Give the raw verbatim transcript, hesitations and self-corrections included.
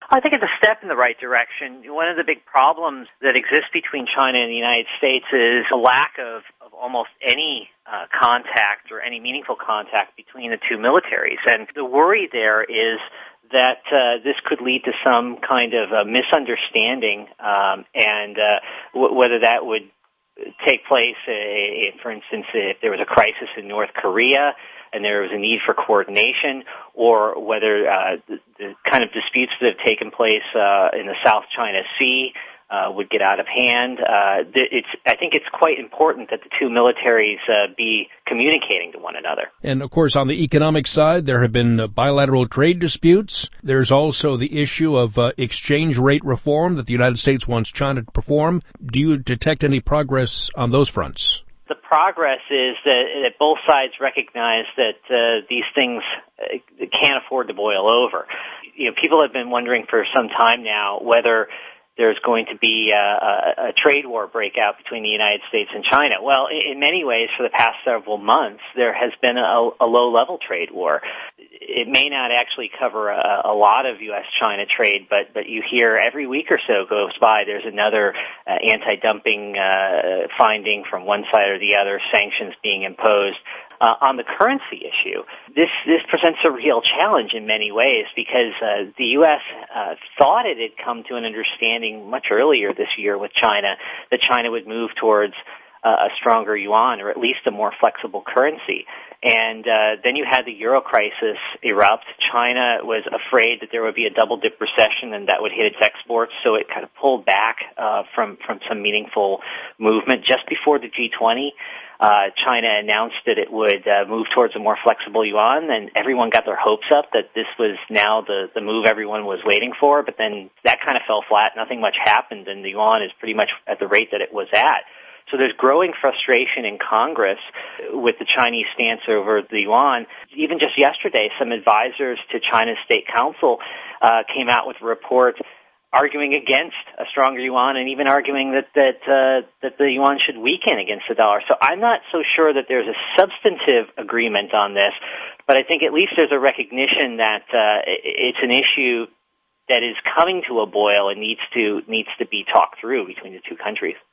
I think it's a step in the right direction. One of the big problems that exists between China and the United States is a lack of, of almost any uh, contact or any meaningful contact between the two militaries. And the worry there is that uh, this could lead to some kind of a misunderstanding, um, and uh, w- whether that would take place, uh, for instance, if there was a crisis in North Korea and there was a need for coordination, or whether uh, the, the kind of disputes that have taken place uh, in the South China Sea uh, would get out of hand. Uh, it's, I think it's quite important that the two militaries uh, be communicating to one another. And, of course, on the economic side, there have been uh, bilateral trade disputes. There's also the issue of uh, exchange rate reform that the United States wants China to perform. Do you detect any progress on those fronts? The progress is that, that both sides recognize that uh, these things uh, can't afford to boil over. You know, people have been wondering for some time now whether there's going to be a, a, a trade war breakout between the United States and China. Well, in many ways, for the past several months, there has been a, a low-level trade war. It may not actually cover a, a lot of U S China trade, but, but you hear every week or so goes by, there's another uh, anti-dumping uh, finding from one side or the other, sanctions being imposed. Uh, on the currency issue, this this presents a real challenge in many ways because uh, the U S uh, thought it had come to an understanding much earlier this year with China that China would move towards uh, a stronger yuan or at least a more flexible currency. And uh, then you had the euro crisis erupt. China was afraid that there would be a double-dip recession and that would hit its exports, so it kind of pulled back uh, from, from some meaningful movement. Just before the G twenty, Uh, China announced that it would uh, move towards a more flexible yuan, and everyone got their hopes up that this was now the, the move everyone was waiting for, but then that kind of fell flat. Nothing much happened, and the yuan is pretty much at the rate that it was at. So there's growing frustration in Congress with the Chinese stance over the yuan. Even just yesterday, some advisors to China's State Council uh, came out with a report arguing against a stronger yuan and even arguing that that uh, that the yuan should weaken against the dollar. So I'm not so sure that there's a substantive agreement on this, but I think at least there's a recognition that uh, it's an issue that is coming to a boil and needs to needs to be talked through between the two countries.